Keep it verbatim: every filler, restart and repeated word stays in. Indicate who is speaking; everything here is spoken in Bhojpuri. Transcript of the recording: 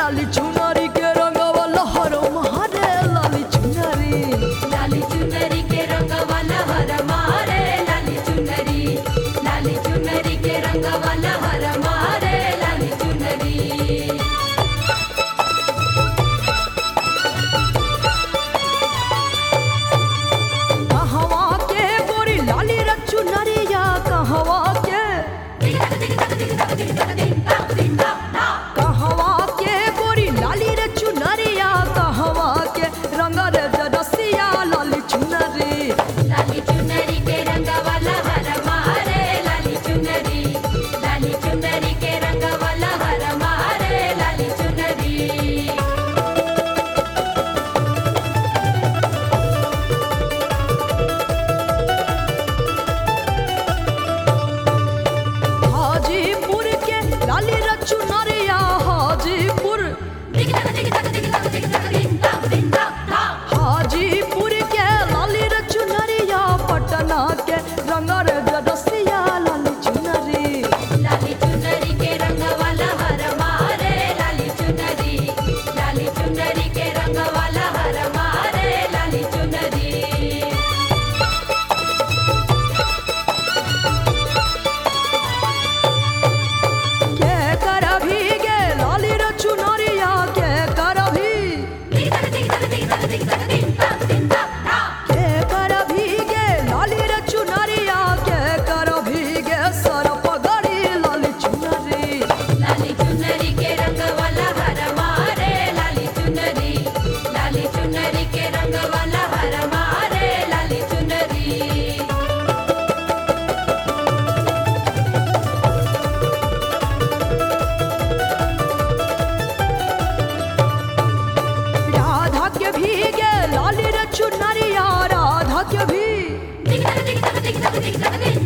Speaker 1: लाली चुनरी के रंगवा लहर मारे लाली चुनरी
Speaker 2: लाली चुनरी के रंगवा लहर मारे लाली चुनरी लाली चुनरी के रंगवा लहर मारे लाली चुनरी
Speaker 1: कहवा के गोरी लाली रे चुनरिया कहवा के कहवा के गोरी लाली रे चुनरिया कहवा के रंग रे जरसिया लाली चुनरी
Speaker 2: लाली चुनरी के रंगवा लहर मारे लाली चुनरी लाली चुनरी के रंगवा लहर मारे लाली चुनरी
Speaker 1: हाजीपुर के लाली रे चुनरिया हाजीपुर हाजीपुर के लाली रे चुनरिया पटना के रंग रे जरसिया लाली चुनरी
Speaker 2: लाली चुनरी के रंगवा लहर मारे लाली चुनरी लाली चुनरी के रंगवा लहर मारे लाली चुनरी
Speaker 1: के कर भीगे लाली रे चुनरिया के कर भी के कर भीगे लाली रे चुनरिया के कर भीगे सर पगड़ी लाली चुनरी
Speaker 2: लाली चुनरी के रंगवा लहर मारे लाली चुनरी लाली चुनरी के रंगवा लहर मारे लाली चुनरी
Speaker 1: राधा के भीगे लाली रे चुनरिया राधा के भी